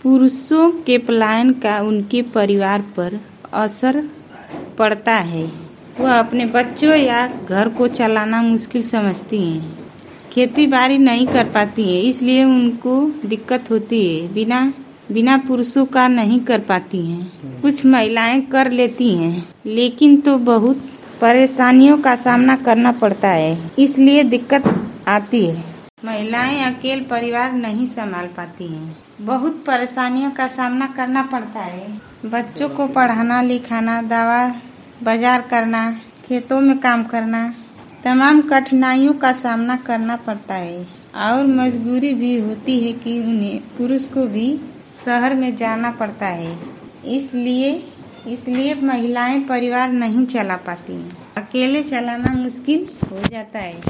पुरुषों के पलायन का उनके परिवार पर असर पड़ता है। वह अपने बच्चों या घर को चलाना मुश्किल समझती हैं। खेती बाड़ी नहीं कर पाती हैं, इसलिए उनको दिक्कत होती है। बिना पुरुषों का नहीं कर पाती हैं। कुछ महिलाएं कर लेती हैं, लेकिन तो बहुत परेशानियों का सामना करना पड़ता है, इसलिए दिक्कत आती है। महिलाएं अकेले परिवार नहीं संभाल पाती हैं। बहुत परेशानियों का सामना करना पड़ता है। बच्चों को पढ़ाना लिखाना, दवा बाजार करना, खेतों में काम करना, तमाम कठिनाइयों का सामना करना पड़ता है। और मजबूरी भी होती है कि उन्हें पुरुष को भी शहर में जाना पड़ता है। इसलिए महिलाएं परिवार नहीं चला पाती हैं। अकेले चलाना मुश्किल हो जाता है।